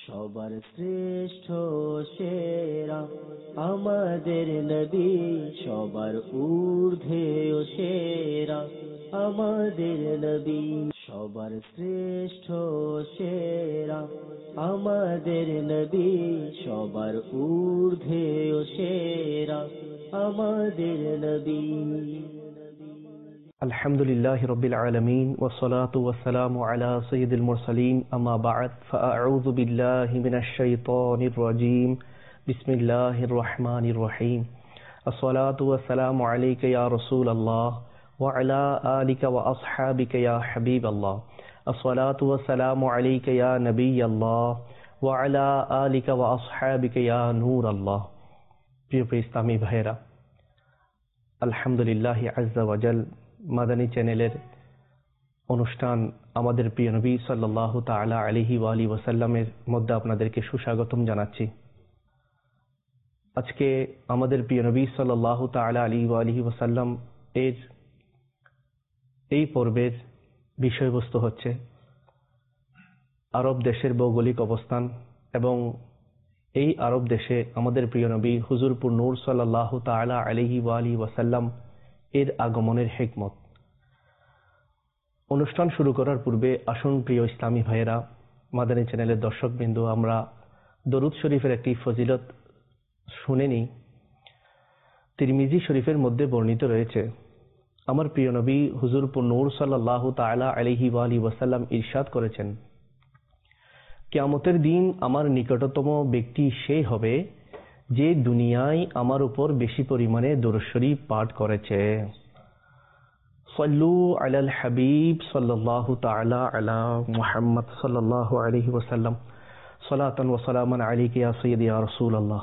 সবার শ্রেষ্ঠ সেরা আমাদের নবী, সবার ঊর্ধ্বে ও সেরা আমাদের নবী। সবার শ্রেষ্ঠ সেরা আমাদের নবী, সবার ঊর্ধ্বে ও সেরা আমাদের নবী। আলহামদুলিল্লাহ রাব্বিল আলামিন ওয়াসসালাতু ওয়াসসালামু আলা সাইয়্যিদিল মুরসালিন আম্মা বা'দ ফাআউযু বিল্লাহি মিনাশ শাইতানির রাজীম বিসমিল্লাহির রহমানির রহিম আসসালাতু ওয়াসসালামু আলাইকা ইয়া রাসূলাল্লাহ ওয়া আলা আলিকা ওয়া আসহাবিকা ইয়া হাবিবাল্লাহ আসসালাতু ওয়াসসালামু আলাইকা ইয়া নবিয়াল্লাহ ওয়া আলা আলিকা ওয়া আসহাবিকা ইয়া নূরাল্লাহ। প্রিয় ইসলামী ভাইয়েরা, আলহামদুলিল্লাহ আযজা ওয়া জাল মাদানী চ্যানেলের অনুষ্ঠান আমাদের প্রিয় নবী সাল্লাল্লাহু তাআলা আলাইহি ওয়া আলিহি ওয়াসাল্লামের মধ্যে আপনাদেরকে সুস্বাগতম জানাচ্ছি। আজকে আমাদের প্রিয় নবী সাল্লাল্লাহু তাআলা আলাইহি ওয়া আলিহি ওয়াসাল্লাম এর এই পর্বের বিষয়বস্তু হচ্ছে আরব দেশের ভৌগোলিক অবস্থান এবং এই আরব দেশে আমাদের প্রিয় নবী হুজুরপুর নূর সাল্লাল্লাহু তাআলা আলাইহি ওয়া আলিহি ওয়াসাল্লাম এর আগমনের হিকমত। অনুষ্ঠান শুরু করার পূর্বে আসুন প্রিয় ইসলামী ভাইয়েরা, মাদানী চ্যানেলের দর্শকবৃন্দ, আমরা দরুদ শরীফের একটি ফজিলত শুনে নিই। তিরমিজি শরীফের মধ্যে বর্ণিত রয়েছে, আমার প্রিয় নবী হুজুরপুর নূর সাল্লাল্লাহু তাআলা আলাইহি ওয়া আলিহি ওয়াসাল্লাম ইরশাদ করেছেন, কিয়ামতের দিন আমার নিকটতম ব্যক্তি সে হবে যে দুনিয়ায় আমার উপর বেশি পরিমাণে দরুদ শরীফ পাঠ করেছে। সাল্লু আলাল হাবিব সাল্লাল্লাহু তাআলা আলা মুহাম্মদ সাল্লাল্লাহু আলাইহি ওয়াসাল্লাম সালাতান ওয়া সালামান আলাইকা ইয়া সাইয়্যিদি ইয়া রাসূলুল্লাহ।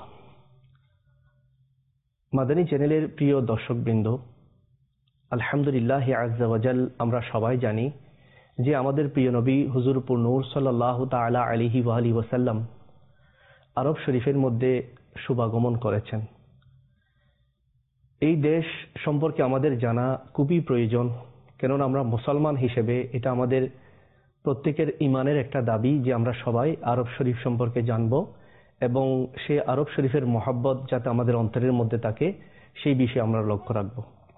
মাদানী চ্যানেলের প্রিয় দর্শকবৃন্দ, আলহামদুলিল্লাহ আযজা ওয়া জাল আমরা সবাই জানি যে আমাদের প্রিয় নবী হুজুরপুর নূর সাল্লাল্লাহু তাআলা আলাইহি ওয়া আলিহি ওয়াসাল্লাম আরব শরীফের মধ্যে শুভাগমন করেছেন। এই দেশ সম্পর্কে আমাদের জানা খুবই প্রয়োজন, কেননা আমরা মুসলমান হিসেবে এটা আমাদের প্রত্যেকের ইমানের একটা দাবি যে আমরা সবাই আরব শরীফ সম্পর্কে জানব এবং সে আরব শরীফের মহব্বত যাতে আমাদের অন্তরের মধ্যে থাকে সেই বিষয়ে আমরা লক্ষ্য রাখব।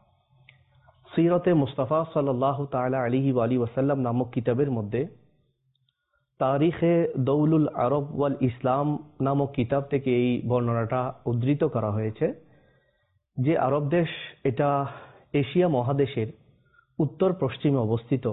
সিরতে মুস্তাফা সাল্লাল্লাহু তাআলা আলাইহি ওয়া আলিহি ওয়াসাল্লাম নামক কিতাবের মধ্যে তারিখে দৌলুল আরব ওয়াল ইসলাম নামক কিতাব থেকে এই বর্ণনাটা উদ্ধৃত করা হয়েছে যে আরব দেশ এটা এশিয়া মহাদেশের উত্তর পশ্চিমে অবস্থিত।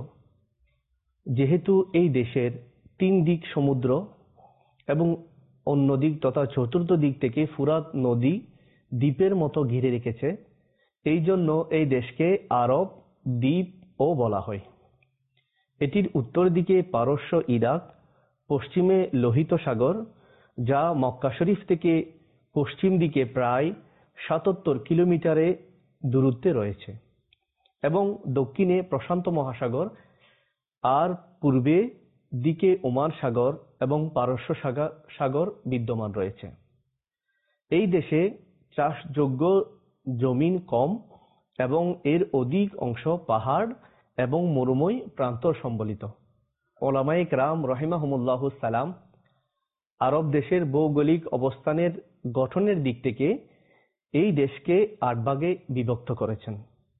যেহেতু এই দেশের তিন দিক সমুদ্র এবং অন্য দিক তথা চতুর্থ দিক থেকে ফুরাত নদী দ্বীপের মতো ঘিরে রেখেছে, এই জন্য এই দেশকে আরব দ্বীপ ও বলা হয়। এটির উত্তর দিকে পারস্য ইরাক, পশ্চিমে লোহিত সাগর যা মক্কা শরীফ থেকে পশ্চিম দিকে প্রায় ৭৭ কিলোমিটারে দূরত্বে রয়েছে এবং দক্ষিণে প্রশান্ত মহাসাগর আর পূর্বে দিকে ওমান সাগর এবং পারস্য সাগর বিদ্যমান রয়েছে। এই দেশে চাষযোগ্য জমিন কম এবং এর অধিক অংশ পাহাড় এবং মরুময় প্রান্তর সম্বলিত। ওলামায়ে কেরাম রাহিমাহুমুল্লাহুস সালাম আরব দেশের ভৌগোলিক অবস্থানের গঠনের দিক থেকে এই দেশকে ৮ ভাগে বিভক্ত করেছেন।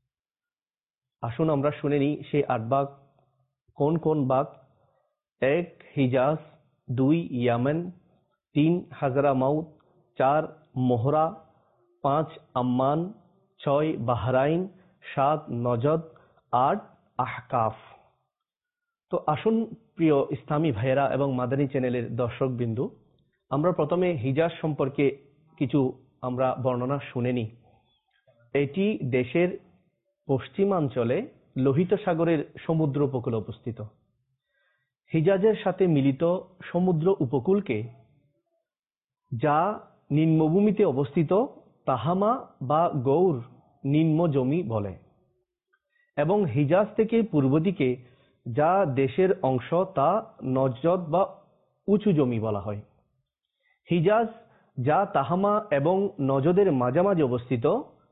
আসুন আমরা শুনে নিই সেই ৮ ভাগ কোন কোন ভাগ। ১ Hijaz, ২ Yemen, ৩ Hadramaut, ৪ Mahra, ৫ Amman, ৬ Bahrain, ৭ Najd, ৮ Ahqaf. তো আসুন প্রিয় ইসলামী ভাইয়েরা এবং মাদানী চ্যানেলের দর্শকবিন্দু, আমরা প্রথমে হিজাজ সম্পর্কে কিছু আমরা বর্ণনা শুনে নিই। এটি দেশের পশ্চিমাঞ্চলে লোহিত সাগরের সমুদ্র উপকূলে অবস্থিত। হিজাজের সাথে মিলিত সমুদ্র উপকূলকে যা নিম্নভূমিতে অবস্থিত তাহামা বা গৌর নিম্ন জমি বলে এবং হিজাজ থেকে পূর্ব দিকে যা দেশের অংশ তা নজদ বা উঁচু জমি বলা হয়। হিজাজ যা তাহামা এবং নজদের মাঝামাঝি অবস্থিত,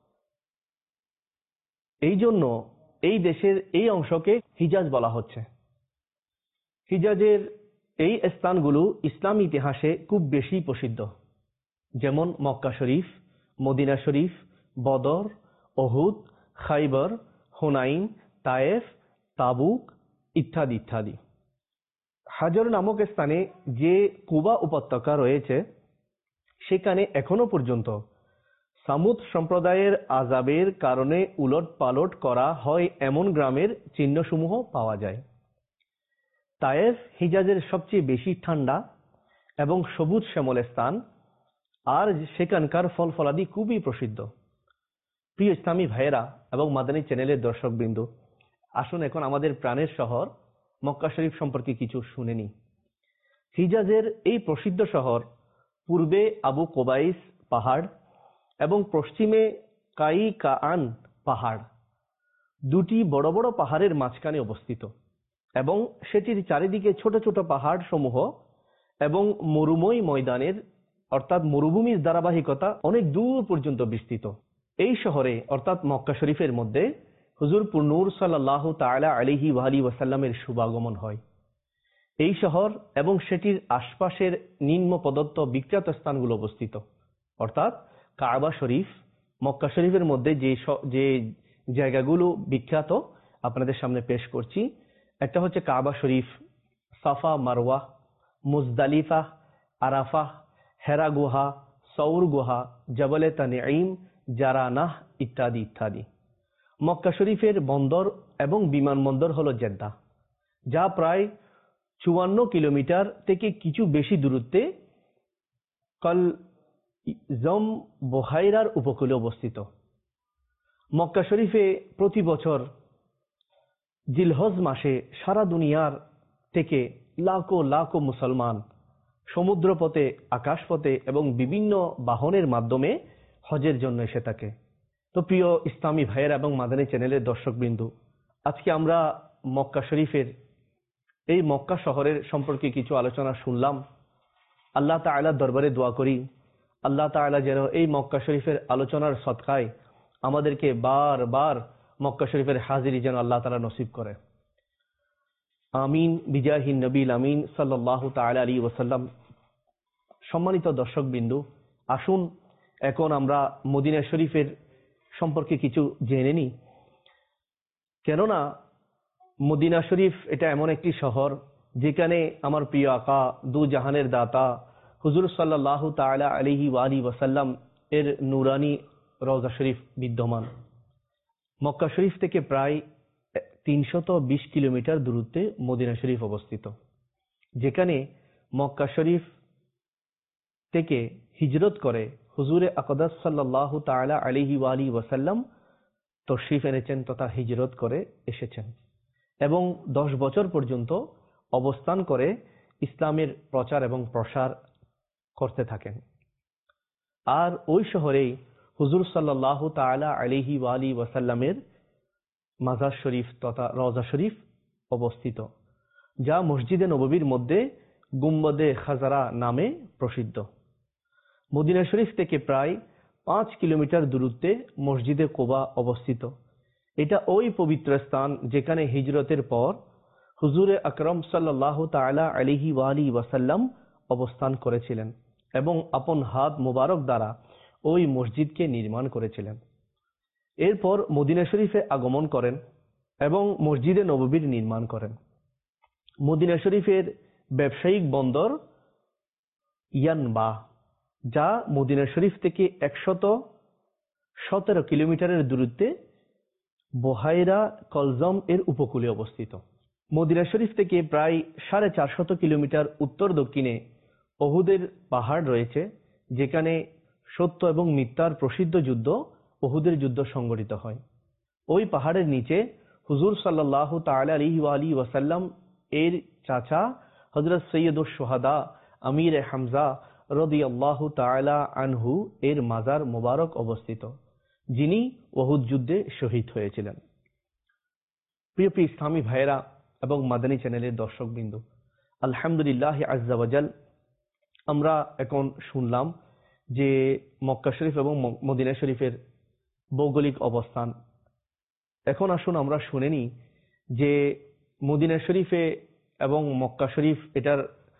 এই জন্য এই দেশের এই অংশকে হিজাজ বলা হচ্ছে। হিজাজের এই স্থানগুলো ইসলাম ইতিহাসে খুব বেশি প্রসিদ্ধ, যেমন মক্কা শরীফ, মদিনা শরীফ, Badr, Uhud, Khaybar, Hunayn, Taif, Tabuk ইত্যাদি ইত্যাদি। হাজর নামক স্থানে যে কুবা উপত্যকা রয়েছে সেখানে এখনো পর্যন্ত সামুদ সম্প্রদায়ের আযাবের কারণে উলট পালট করা হয় এমন গ্রামের চিহ্নসমূহ পাওয়া যায়। তায়েফ হিজাজের সবচেয়ে বেশি ঠান্ডা এবং সবুজ শ্যামল স্থান, আর সেখানকার ফল ফলাদি খুবই প্রসিদ্ধ। প্রিয় ইসলামী ভাইয়েরা এবং মাদানী চ্যানেলের দর্শকবৃন্দ, আসুন এখন আমাদের প্রাণের শহর মক্কা শরীফ সম্পর্কে কিছু শুনে নিই। হিজাজের এই প্রসিদ্ধ শহর পূর্বে আবু কোবাইস পাহাড় এবং পশ্চিমে কাইকাআন পাহাড়, দুটি বড় বড় পাহাড়ের মাঝখানে অবস্থিত এবং সেটির চারিদিকে ছোট ছোট পাহাড় সমূহ এবং মরুময় ময়দানের অর্থাৎ মরুভূমির ধারাবাহিকতা অনেক দূর পর্যন্ত বিস্তৃত। এই শহরে অর্থাৎ মক্কা শরীফের মধ্যে হুজুর নূর সাল্লাল্লাহু তাআলা আলাইহি ওয়াসাল্লামের শুভাগমন হয়। এই শহর এবং সেটির আশপাশের নিম্ন প্রদত্ত বিখ্যাত স্থানগুলো অবস্থিত, অর্থাৎ কাবা শরীফ। মক্কা শরীফের মধ্যে যে জায়গাগুলো বিখ্যাত আপনাদের সামনে পেশ করছি, একটা হচ্ছে কাবা শরীফ, Safa Marwah, Muzdalifah, Arafah, Hira গুহা, সৌর গুহা, জবলে তানঈম, জারানাহ ইত্যাদি ইত্যাদি। মক্কা শরীফের বন্দর এবং বিমানবন্দর হলো জেদ্দা, যা প্রায় 54 কিলোমিটার থেকে কিছু বেশি দূরত্বে কলজম বুহাইরার উপকূলে অবস্থিত। মক্কা শরীফে প্রতি বছর জিলহজ মাসে সারা দুনিয়ার থেকে লাখো লাখো মুসলমান সমুদ্রপথে, আকাশপথে এবং বিভিন্ন বাহনের মাধ্যমে হজের জন্য এসে থাকে। তো প্রিয় ইসলামী ভাইয়ের এবং মাদানী চ্যানেলের দর্শকবৃন্দ, আজকে আমরা মক্কা শরীফের এই মক্কা শহরের সম্পর্কে কিছু আলোচনা শুনলাম। আল্লাহ তাআলার দরবারে দোয়া করি আল্লাহ তাআলা যেন এই মক্কা শরীফের আলোচনার সদকায় আমাদেরকে বারবার মক্কা শরীফের হাজিরি যেন আল্লাহ তাআলা নসিব করে। আমিন বিজাহিন নবীল আমিন সাল্লাল্লাহু তাআলা আলাইহি ওয়াসাল্লাম। সম্মানিত দর্শকবৃন্দ, আসুন এখন আমরা মদিনা শরীফের সম্পর্কে কিছু জেনে নিই। কেননা মদিনা শরীফ এটা এমন একটি শহর যেখানে আমার প্রিয় আকা দু জাহানের দাতা হুজুর সাল্লাল্লাহু তাআলা আলাইহি ওয়াসাল্লাম এর নূরানি রওজা শরীফ বিদ্যমান। মক্কা শরীফ থেকে প্রায় 320 কিলোমিটার দূরত্বে মদিনা শরীফ অবস্থিত, যেখানে মক্কা শরীফ থেকে হিজরত করে হুজুরে আকদাস সাল্লাল্লাহু তাআলা আলাইহি ওয়াসাল্লাম তশরিফ এনেছেন তথা হিজরত করে এসেছেন এবং 10 বছর পর্যন্ত অবস্থান করে ইসলামের প্রচার এবং প্রসার করতে থাকেন। আর ওই শহরেই হুজুর সাল্লাল্লাহু তাআলা আলাইহি ওয়াসাল্লামের মাজার শরীফ তথা রওজা শরীফ অবস্থিত, যা মসজিদে নববীর মধ্যে গুম্বদে খাজারা নামে প্রসিদ্ধ। মদিনা শরীফ থেকে প্রায় 5 কিলোমিটার দূরত্বে মসজিদে কুবা অবস্থিত। এটা ওই পবিত্র স্থান যেখানে হিজরতের পর হুজুরে আকরাম সাল্লাল্লাহু তাআলা আলাইহি ওয়াসাল্লাম অবস্থান করেছিলেন এবং আপন হাত মুবারক দ্বারা ওই মসজিদকে নির্মাণ করেছিলেন। এরপর মদিনা শরীফে আগমন করেন এবং মসজিদে নববীর নির্মাণ করেন। মদিনা শরীফের ব্যবসায়িক বন্দর ইয়ানবা, যা মদিনা শরীফ থেকে 117 কিলোমিটারের দূরত্বে বুহাইরা কলজম এর উপকূলে অবস্থিত। মদিনা শরীফ থেকে প্রায় 450 কিলোমিটার উত্তর দক্ষিণে অহুদের পাহাড় রয়েছে, যেখানে সত্য এবং মিথ্যার প্রসিদ্ধ যুদ্ধ অহুদের যুদ্ধ সংঘটিত হয়। ওই পাহাড়ের নিচে হুজুর সাল্লাল্লাহু তাআলা আলাইহি ওয়াসাল্লাম এর চাচা হযরত সৈয়দুশ শুহাদা আমির হামজা রাদিয়াল্লাহু তাআলা আনহু এর মাজার মোবারক অবস্থিত, যিনি উহুদ যুদ্ধে শহীদ হয়েছিলেন। প্রিয় ইসলামী ভাইয়েরা এবং মাদানী চ্যানেলের দর্শকবৃন্দ, আলহামদুলিল্লাহ আজ্জা ওয়াজাল, আমরা এখন শুনলাম যে মক্কা শরীফ এবং মদিনা শরীফের ভৌগোলিক অবস্থান। এখন আসুন আমরা শুনে নিই যে মদিনা শরীফে এবং মক্কা শরীফ এটার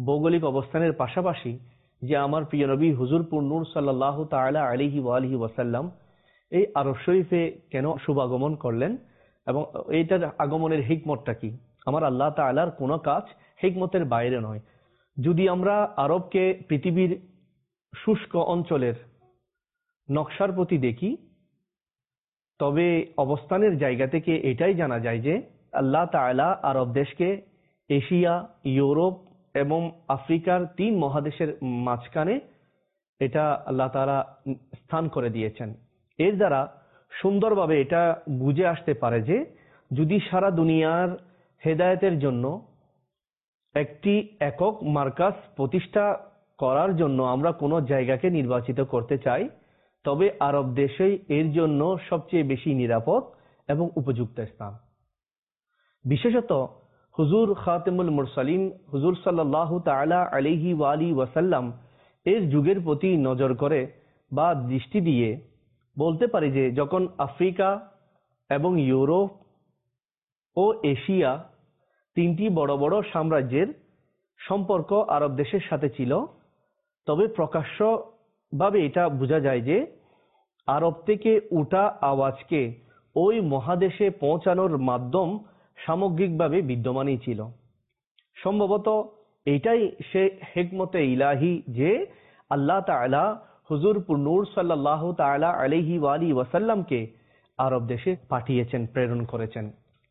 ভৌগোলিক অবস্থানের পাশাপাশি যে আমার প্রিয় নবী হুজুর নূর সাল্লাল্লাহু তাআলা আলাইহি ওয়া আলিহি ওয়াসাল্লাম এই আরব শরীফে কেন শুভাগমন করলেন এবং এইটার আগমনের হিকমতটা কি। আমার আল্লাহ তাআলার কোনো কাজ হিকমতের বাইরে নয়। যদি আমরা আরবকে পৃথিবীর শুষ্ক অঞ্চলের নকশার প্রতি দেখি, তবে অবস্থানের জায়গা থেকে এটাই জানা যায় যে আল্লাহ তাআলা আরব দেশকে এশিয়া, ইউরোপ এবং আফ্রিকার 3 মহাদেশের মাঝখানে এটা আল্লাহ তাআলা স্থান করে দিয়েছেন। এর দ্বারা সুন্দরভাবে এটা বুঝে আসতে পারে যে যদি সারা দুনিয়ার হেদায়েতের জন্য একটি একক মার্কাজ প্রতিষ্ঠা করার জন্য আমরা কোনো জায়গাকে নির্বাচিত করতে চাই, তবে আরব দেশই এর জন্য সবচেয়ে বেশি নিরাপদ এবং উপযুক্ত স্থান। বিশেষত হুজুর খাতেমুল মুরসালিন হুজুর সাল্লাল্লাহু তাআলা আলাইহি ওয়া আলিহি ওয়াসাল্লাম এর যুগের প্রতি নজর করে বা দৃষ্টি দিয়ে বলতে পারি যে যখন আফ্রিকা এবং ইউরোপ ও এশিয়া 3টি বড় বড় সাম্রাজ্যের সম্পর্ক আরব দেশের সাথে ছিল, তবে প্রকাশ্যভাবে এটা বোঝা যায় যে আরব থেকে উঠা আওয়াজকে ওই মহাদেশে পৌঁছানোর মাধ্যম সামগ্রিকভাবে বিদ্যমানই ছিল। সম্ভবত এটাই সে হিকমতে ইলাহি যে আল্লাহ তাআলা হুজুর নূর সাল্লাল্লাহু তাআলা আলাইহি ওয়া আলিহি ওয়াসাল্লামকে আরব দেশে পাঠিয়েছেন, প্রেরণ করেছেন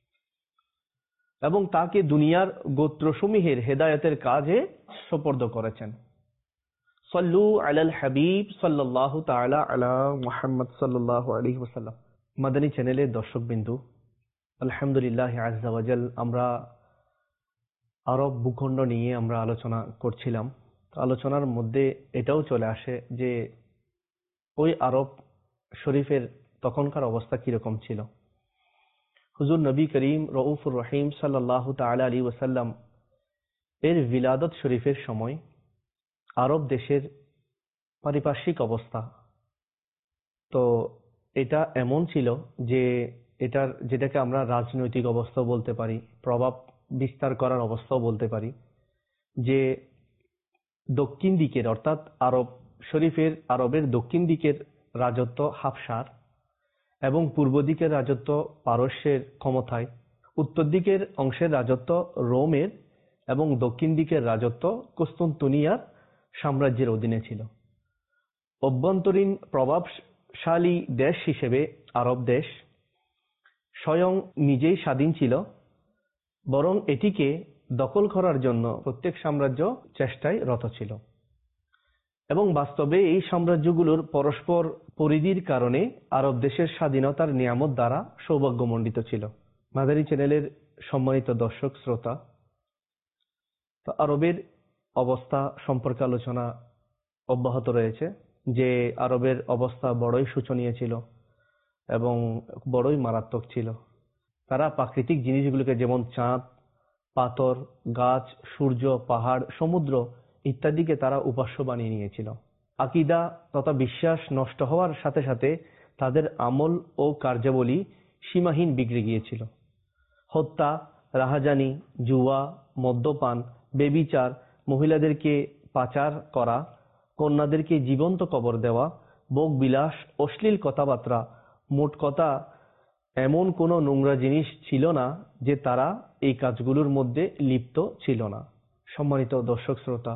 এবং তাকে দুনিয়ার গোত্রসমূহের হেদায়েতের কাজে সুপর্দ করেছেন। সাল্লু আলাল হাবিব সাল্লাল্লাহু তাআলা আলা মুহাম্মদ সাল্লাল্লাহু আলাইহি ওয়াসাল্লাম। মাদানী চ্যানেলের দর্শকবৃন্দু, আলহামদুলিল্লাহ আযজা ওয়া জাল আমরা আরব ভূখণ্ড নিয়ে আমরা আলোচনা করছিলাম। আলোচনার মধ্যে এটাও চলে আসে যে ওই আরব শরীফের তখনকার অবস্থা কিরকম ছিল। হুজুর নবী করিম রউফুর রহিম সাল্লাল্লাহু তাআলা আলাইহি ওয়াসাল্লাম এর বিলাদত শরীফের সময় আরব দেশের পারিপার্শ্বিক অবস্থা তো এটা এমন ছিল যে যেটাকে আমরা রাজনৈতিক অবস্থা বলতে পারি, প্রভাব বিস্তার করার অবস্থাও বলতে পারি, যে দক্ষিণ দিকের অর্থাৎ আরবের দক্ষিণ দিকের রাজত্ব হাবশার এবং পূর্ব দিকের রাজত্ব পারস্যের ক্ষমতায়, উত্তর দিকের অংশের রাজত্ব রোমের এবং দক্ষিণ দিকের রাজত্ব কুস্তুনতুনিয়ার সাম্রাজ্যের অধীনে ছিল। অভ্যন্তরীণ প্রভাবশালী দেশ হিসেবে আরব দেশ স্বয়ং নিজেই স্বাধীন ছিল, বরং এটিকে দখল করার জন্য প্রত্যেক সাম্রাজ্য চেষ্টায় রত ছিল এবং বাস্তবে এই সাম্রাজ্যগুলোর পরস্পর পরিধির কারণে আরব দেশের স্বাধীনতার নিয়ামত দ্বারা সৌভাগ্যমণ্ডিত ছিল। মাদানী চ্যানেলের সম্মানিত দর্শক শ্রোতা, তো আরবের অবস্থা সম্পর্কে আলোচনা অব্যাহত রয়েছে যে আরবের অবস্থা বড়ই শোচনীয় ছিল এবং বড়ই মারাত্মক ছিল। তারা প্রাকৃতিক জিনিসগুলোকে যেমন চাঁদ, পাথর, গাছ, সূর্য, পাহাড়, সমুদ্র ইত্যাদিকে তারা উপাস্য বানিয়ে নিয়েছিল। আকীদা তথা বিশ্বাস নষ্ট হওয়ার সাথে সাথে তাদের আমল ও কার্যাবলী সীমাহীন বিগড়ে গিয়েছিল। হত্যা, রাহাজানি, জুয়া, মদ্যপান, বেবিচার, মহিলাদেরকে পাচার করা, কন্যাদেরকে জীবন্ত কবর দেওয়া, ভোগ বিলাস, অশ্লীল কথাবার্তা, মোট কথা এমন কোনো নোংরা জিনিস ছিল না যে তারা এই কাজগুলোর মধ্যে লিপ্ত ছিল না। সম্মানিত দর্শক শ্রোতা,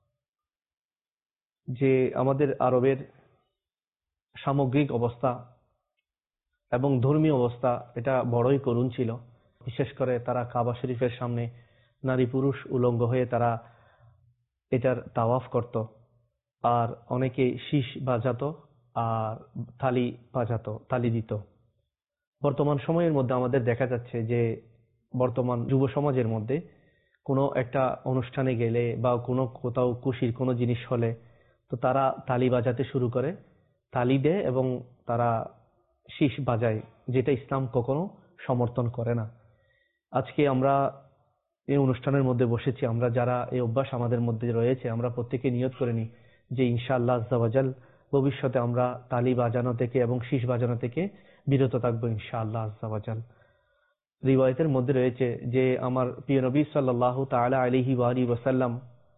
যে আমাদের আরবের সামগ্রিক অবস্থা এবং ধর্মীয় অবস্থা এটা বড়ই করুণ ছিল। বিশেষ করে তারা কাবা শরীফের সামনে নারী পুরুষ উলঙ্গ হয়ে তারা এটার তাওয়াফ করত, আর অনেকে শীষ বাজাতো আর তালি দিত। বর্তমান সময়ের মধ্যে আমাদের দেখা যাচ্ছে যে বর্তমান যুব সমাজের মধ্যে কোনো একটা অনুষ্ঠানে গেলে বা কোথাও খুশির কোনো জিনিস হলে তো তারা তালি বাজাতে শুরু করে, তালি দেয় এবং তারা শীষ বাজায়, যেটা ইসলাম কখনো সমর্থন করে না। আজকে আমরা এই অনুষ্ঠানের মধ্যে বসেছি, আমরা যারা এই অভ্যাস আমাদের মধ্যে রয়েছে আমরা প্রত্যেকে নিয়ত করে নিই যে ইনশাআল্লাহ আজ্জা ওয়া জাল ভবিষ্যতে আমরা তালি বাজানো থেকে এবং শীষ বাজানো থেকে বিরত থাকবো ইনশাআল্লাহ আজ্জা ওয়া জাল। রিওয়ায়াতের মধ্যে রয়েছে যে আমার প্রিয় নবী সাল্লাল্লাহু তাআলা আলাইহি ওয়া আলিহি ওয়াসাল্লাম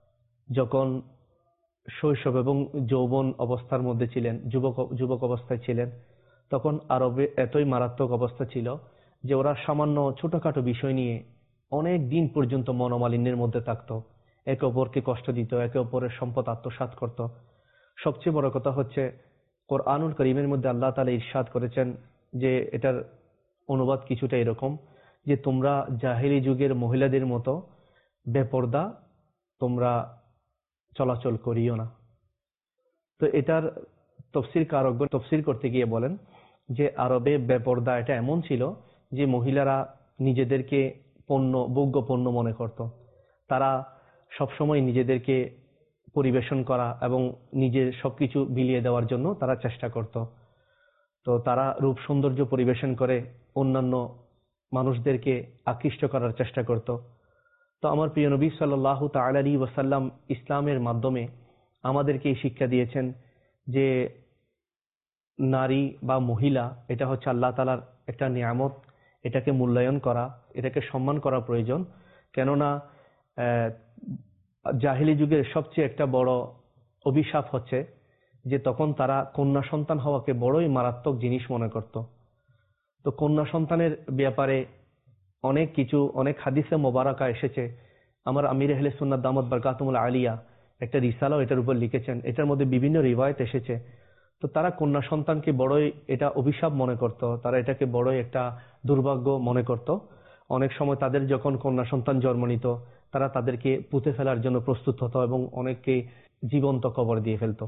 যখন শৈশব এবং যৌবন অবস্থার মধ্যে ছিলেন, যুবক অবস্থায় ছিলেন, তখন আরবে এতই মারাত্মক অবস্থা ছিল যে ওরা সামান্য ছোটখাটো বিষয় নিয়ে অনেক দিন পর্যন্ত মনোমালিন্যের মধ্যে থাকতো, একে অপরকে কষ্ট দিত, একে অপরের সম্পদ আত্মসাৎ করত। সবচেয়ে বড় কথা হচ্ছে কোরআনুল করিমের মধ্যে আল্লাহ তাআলা ইরশাদ করেছেন যে এটার অনুবাদ কিছুটা এরকম যে তোমরা জাহেলি যুগের মহিলাদের মতো বেপরদা তোমরা চলাচল করিও না। তো এটার তফসির কারকগণ তফসির করতে গিয়ে বলেন যে আরবে বেপরদা এটা এমন ছিল যে মহিলারা নিজেদেরকে ভোগ্য পণ্য মনে করত। তারা সবসময় নিজেদেরকে পরিবেশন করা এবং নিজের সবকিছু বিলিয়ে দেওয়ার জন্য তারা চেষ্টা করত। তো তারা রূপ সৌন্দর্য পরিবেশন করে অন্যান্য মানুষদেরকে আকৃষ্ট করার চেষ্টা করত। তো আমার প্রিয় নবী সাল্লাল্লাহু তাআলা আলাইহি ওয়াসাল্লাম ইসলামের মাধ্যমে আমাদেরকে এই শিক্ষা দিয়েছেন যে নারী বা মহিলা এটা হচ্ছে আল্লাহ তাআলার একটা নিয়ামত, এটাকে মূল্যায়ন করা, এটাকে সম্মান করা প্রয়োজন। কেননা জাহেলি যুগের সবচেয়ে একটা বড় অভিশাপ হচ্ছে যে তখন তারা কন্যা সন্তান হওয়াকে বড়ই মারাত্মক জিনিস মনে করত। তো কন্যা সন্তানের ব্যাপারে অনেক হাদিসে মোবারকা এসেছে। আমার আমির আহলে সুন্নাত দামাত বারকাতুহুল আলিয়া একটা রিসালাও এটার উপর লিখেছেন, এটার মধ্যে বিভিন্ন রিওয়ায়াত এসেছে। তো তারা কন্যা সন্তানকে বড়ই এটা অভিশাপ মনে করত, তারা এটাকে বড়ই একটা দুর্ভাগ্য মনে করত। অনেক সময় তাদের যখন কন্যা সন্তান জন্ম নিত তারা তাদেরকে পুঁতে ফেলার জন্য প্রস্তুত হতো এবং অনেককে জীবন্ত কবর দিয়ে ফেলতো।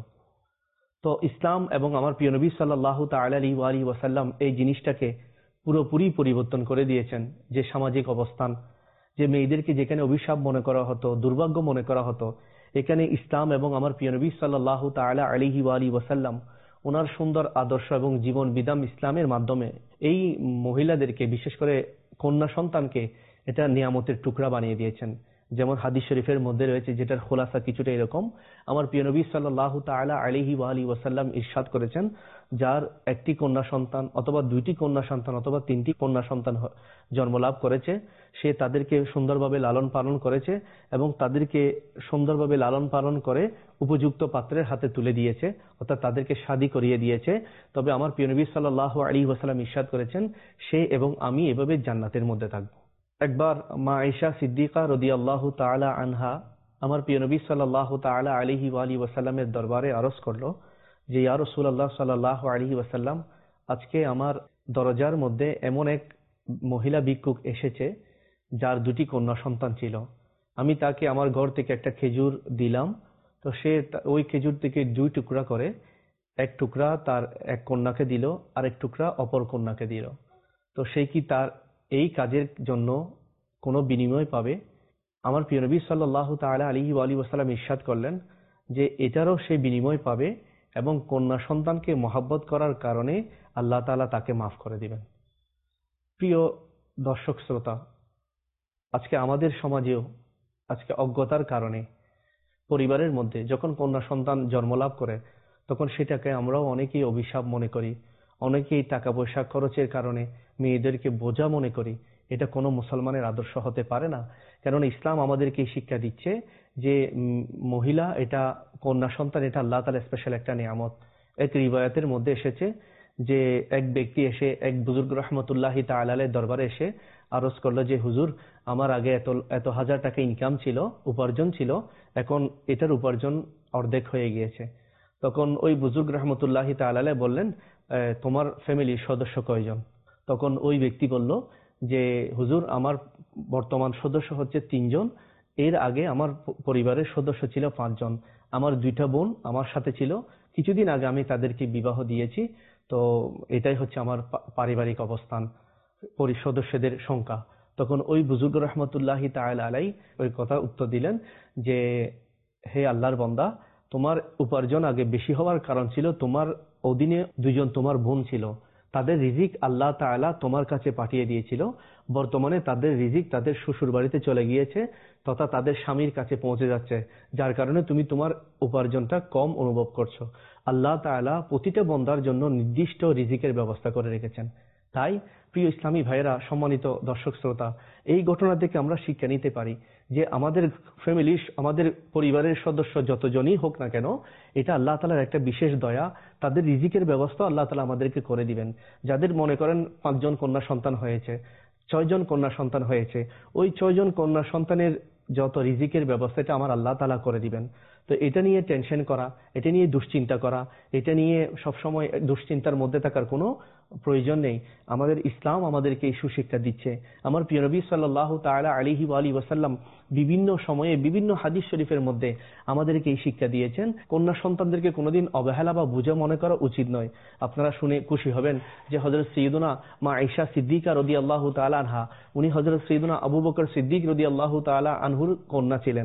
তো ইসলাম এবং আমার প্রিয় নবী সাল্লাল্লাহু তাআলা আলাইহি ওয়াসাল্লাম এই জিনিসটাকে পুরোপুরি পরিবর্তন করে দিয়েছেন। যে সামাজিক অবস্থান, যে মেয়েদেরকে যেখানে অভিশাপ মনে করা হতো, দুর্ভাগ্য মনে করা হতো, এখানে ইসলাম এবং আমার প্রিয় নবী সাল্লাল্লাহু তাআলা আলাইহি ওয়াসাল্লাম ওনার সুন্দর আদর্শ এবং জীবন বিধান ইসলামের মাধ্যমে এই মহিলাদেরকে, বিশেষ করে কন্যা সন্তানকে, এটা নিয়ামতের টুকরা বানিয়ে দিয়েছেন। যেমন হাদিস শরীফের মধ্যে রয়েছে, যেটার খোলাসা কিছুটা এরকম, আমার প্রিয় নবী সাল্লাল্লাহু তাআলা আলাইহি ওয়াসাল্লাম ইরশাদ করেছেন, যার একটি কন্যা সন্তান অথবা দুইটি কন্যা সন্তান অথবা তিনটি কন্যা সন্তান জন্মলাভ করেছে, সে তাদেরকে সুন্দরভাবে লালন পালন করেছে এবং তাদেরকে সুন্দরভাবে লালন পালন করে উপযুক্ত পাত্রের হাতে তুলে দিয়েছে, অর্থাৎ তাদেরকে শাদী করিয়ে দিয়েছে। তবে আমার প্রিয় নবী সাল্লাল্লাহু আলাইহি ওয়াসাল্লাম ইরশাদ করেছেন, সে এবং আমি এভাবে জান্নাতের মধ্যে থাকব। একবার মা আয়েশা সিদ্দিকা রাদিয়াল্লাহু তাআলা আনহা আমার প্রিয় নবী সাল্লাল্লাহু তাআলা আলাইহি ওয়াসাল্লামের দরবারে আরজ করলো যে ইয়া রাসূলুল্লাহ সাল্লাল্লাহু আলাইহি ওয়াসাল্লাম, আজকে আমার দরজার মধ্যে এমন এক মহিলা ভিক্ষুক এসেছে যার দুটি কন্যা সন্তান ছিল। আমি তাকে আমার ঘর থেকে একটা খেজুর দিলাম, তো সে ওই খেজুর থেকে দুই টুকরা করে, এক টুকরা তার এক কন্যাকে দিল আর এক টুকরা অপর কন্যাকে দিল। তো সে কি তার এই কাজের জন্য কোনো বিনিময় পাবে? আমার প্রিয় নবী সাল্লাল্লাহু তাআলা আলাইহি ওয়াসাল্লাম ইরশাদ করলেন যে এটারও সে বিনিময় পাবে এবং কন্যা সন্তানকে মহব্বত করার কারণে আল্লাহ তাআলা তাকে মাফ করে দিবেন। প্রিয় দর্শক শ্রোতা, আজকে আমাদের সমাজেও আজকে অজ্ঞতার কারণে পরিবারের মধ্যে যখন কন্যা সন্তান জন্মলাভ করে তখন সেটাকে আমরাও অনেকেই অভিশাপ মনে করি, অনেকেই টাকা পয়সা খরচের কারণে মেয়েদেরকে বোঝা মনে করি। এটা কোনো মুসলমানের আদর্শ হতে পারে না। কেননা ইসলাম আমাদেরকে শিক্ষা দিচ্ছে যে মহিলা এটা, কন্যা সন্তান এটা আল্লাহ তাআলার স্পেশাল একটা নিয়ামত। এক রিওয়ায়াতের মধ্যে এসেছে যে এক ব্যক্তি এসে এক বুজুর্গ রাহমাতুল্লাহি তাআলা আলাইহির দরবারে এসে আরজ করলো যে হুজুর, আমার আগে এত হাজার টাকা ইনকাম ছিল, উপার্জন ছিল, এখন এটার উপার্জন অর্ধেক হয়ে গিয়েছে। তখন ওই বুজুর্গ রাহমাতুল্লাহি তাআলা আলাইহি বললেন, তোমার ফ্যামিলির সদস্য কয়জন? তখন ওই ব্যক্তি বলল যে হুজুর, আমার বর্তমান সদস্য হচ্ছে 3 জন, এর আগে আমার পরিবারের সদস্য ছিল 5 জন। আমার 2টা বোন আমার সাথে ছিল, কিছুদিন আগে আমি তাদেরকে বিবাহ দিয়েছি। তো এটাই হচ্ছে আমার পারিবারিক অবস্থান, সদস্যদের সংখ্যা। তখন ওই বুজুর্গ রহমতুল্লাহি তাআলা আলাইহি ওই কথা উত্তর দিলেন যে হে আল্লাহর বান্দা, তোমার উপার্জন আগে বেশি হওয়ার কারণ ছিল তোমার অধীনে 2 জন তোমার বোন ছিল, তাদের রিজিক আল্লাহ তাআলা তোমার কাছে পাঠিয়ে দিয়েছিল। বর্তমানে তাদের রিজিক তাদের শ্বশুর বাড়িতে চলে গিয়েছে তথা তাদের স্বামীর কাছে পৌঁছে যাচ্ছে, যার কারণে তুমি তোমার উপার্জনটা কম অনুভব করছো। আল্লাহ তাআলা প্রতিটা বান্দার জন্য নির্দিষ্ট রিজিকের ব্যবস্থা করে রেখেছেন। তাই প্রিয় ইসলামী ভাইয়েরা, সম্মানিত দর্শক শ্রোতা, এই ঘটনা থেকে আমরা শিক্ষা নিতে পারি যে আমাদের ফ্যামিলি, আমাদের পরিবারের সদস্য যতজনই হোক না কেন, এটা আল্লাহ তাআলার একটা বিশেষ দয়া। তাদের রিজিকের ব্যবস্থা আল্লাহ তাআলা আমাদেরকে করে দিবেন। যাদের মনে করেন 5 জন কন্যা সন্তান হয়েছে, 6 জন কন্যা সন্তান হয়েছে, ওই 6 জন কন্যা সন্তানের যত রিজিকের ব্যবস্থা এটা আমার আল্লাহ তাআলা করে দিবেন। তো এটা নিয়ে টেনশন করা, এটা নিয়ে দুশ্চিন্তা করা, এটা নিয়ে সবসময় দুশ্চিন্তার মধ্যে থাকার কোনো প্রয়োজন নেই। আমাদের ইসলাম আমাদেরকে এই সুশিক্ষা দিচ্ছে। আমার প্রিয় নবী সাল্লাল্লাহু তাআলা আলাইহি ওয়া আলিহি ওয়াসাল্লাম বিভিন্ন সময়ে বিভিন্ন হাদিস শরীফের মধ্যে আমাদেরকে এই শিক্ষা দিয়েছেন। কন্যা সন্তানদেরকে কোনোদিন অবহেলা বা বোঝা মনে করা উচিত নয়। আপনারা শুনে খুশি হবেন যে হযরত সাইয়্যিদুনা মা আয়েশা সিদ্দিকা রাদিয়াল্লাহু তাআলা আনহা, উনি হযরত সাইয়্যিদুনা আবু বকর সিদ্দিক রাদিয়াল্লাহু তাআলা আনহুর কন্যা ছিলেন।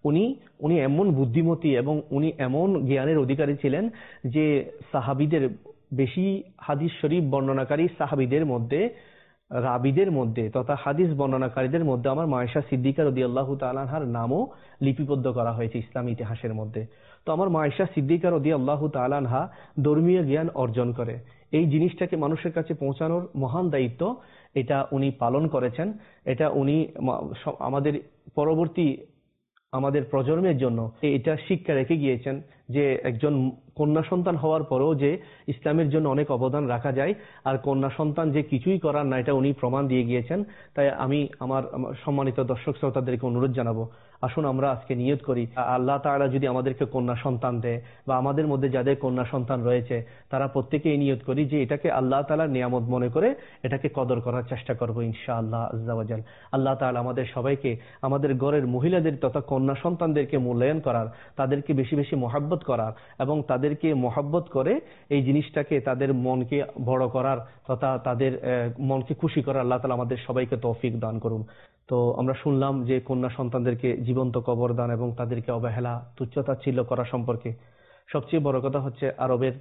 উনি এমন বুদ্ধিমতী এবং উনি এমন জ্ঞানের অধিকারী ছিলেন যে সাহাবীদের বেশি হাদিস শরীফ বর্ণনাকারী সাহাবীদের মধ্যে, রাবীদের মধ্যে তথা হাদিস বর্ণনাকারীদের মধ্যে আমার মা আয়েশা সিদ্দিকা রাদিয়াল্লাহু তাআলা আনহার নামও লিপিবদ্ধ করা হয়েছে ইসলামী ইতিহাসের মধ্যে। তো আমার মা আয়েশা সিদ্দিকা রাদিয়াল্লাহু তাআলা আনহা ধর্মীয় জ্ঞান অর্জন করে এই জিনিসটাকে মানুষের কাছে পৌঁছানোর মহান দায়িত্ব এটা উনি পালন করেছেন। এটা উনি আমাদের পরবর্তী আমাদের প্রজন্মের জন্য এটা শিক্ষা রেখে গিয়েছেন যে একজন কন্যা সন্তান হওয়ার পরেও যে ইসলামের জন্য অনেক অবদান রাখা যায়, আর কন্যা সন্তান যে কিছুই করার না, এটা উনি প্রমাণ দিয়ে গিয়েছেন। তাই আমি আমার সম্মানিত দর্শক শ্রোতাদেরকে অনুরোধ জানাবো, আসুন আমরা আজকে নিয়ত করি আল্লাহ তাআলা যদি আমাদেরকে কন্যা সন্তান দেয় বা আমাদের মধ্যে যাদের কন্যা সন্তান রয়েছে তারা প্রত্যেকেই নিয়ত করি যে এটাকে আল্লাহ তাআলার নিয়ামত মনে করে এটাকে কদর করার চেষ্টা করব ইনশাআল্লাহ আজ্জা ওয়া জাল। আল্লাহ তাআলা আমাদের সবাইকে, আমাদের ঘরের মহিলাদের তথা কন্যা সন্তানদেরকে মূল্যায়ন করার, তাদেরকে বেশি বেশি মহব্বত করার এবং তাদেরকে মহব্বত করে এই জিনিসটাকে তাদের মনকে বড় করার তথা তাদের মনকে খুশি করার আল্লাহ তাআলা আমাদের সবাইকে তৌফিক দান করুন। তো আমরা শুনলাম যে কন্যা সন্তানদেরকে জীবন্ত কবর দান এবং তাদেরকে অবহেলা তুচ্ছতাচ্ছিল্য করা সম্পর্কে। সবচেয়ে বড় কথা হচ্ছে আরবের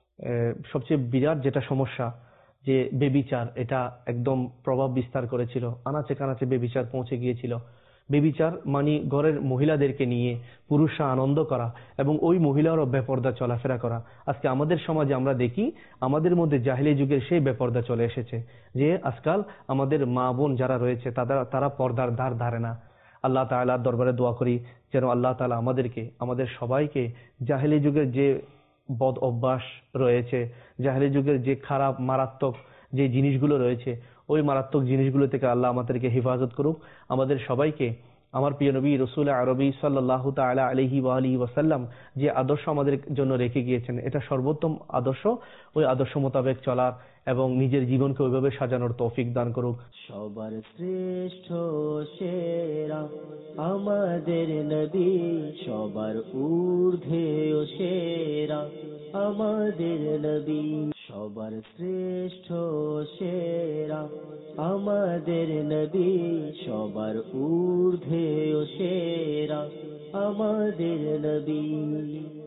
সবচেয়ে বিরাট যেটা সমস্যা যে বেবিচার, এটা একদম প্রভাব বিস্তার করেছিল, আনাচে কানাচে বেবিচার পৌঁছে গিয়েছিল। বেবিচার মানে ঘরের মহিলাদেরকে নিয়ে পুরুষরা আনন্দ করা এবং ওই মহিলারও বেপর্দা চলাফেরা করা। আজকে আমাদের সমাজে আমরা দেখি আমাদের মধ্যে জাহেলি যুগের সেই বেপর্দা চলে এসেছে যে আজকাল আমাদের মা বোন যারা রয়েছে তারা পর্দার ধার ধারে না। আল্লাহ তাআলার দরবারে দোয়া করি যেন আল্লাহ তাআলা আমাদেরকে, আমাদের সবাইকে জাহেলি যুগের যে বদ অভ্যাস রয়েছে, জাহেলি যুগের যে খারাপ মারাত্মক যে জিনিসগুলো রয়েছে, ওই মারাত্মক জিনিসগুলো থেকে আল্লাহ আমাদেরকে হেফাজত করুক। আমাদের সবাইকে আমার প্রিয় নবী রাসূল আরবী সাল্লাল্লাহু তাআলা আলাইহি ওয়া আলিহি ওয়াসাল্লাম যে আদর্শ আমাদের জন্য রেখে গিয়েছেন এটা সর্বোত্তম আদর্শ, ওই আদর্শ মোতাবেক চলার এবং নিজের জীবনকে ওইভাবে সাজানোর তৌফিক দান করুক। সবার শ্রেষ্ঠ সেরা আমাদের নবী, সবার ঊর্ধ্বে ও সেরা আমাদের নবী, সবার শ্রেষ্ঠ সেরা আমাদের নবী, সবার ঊর্ধ্বে ও সেরা আমাদের নবী।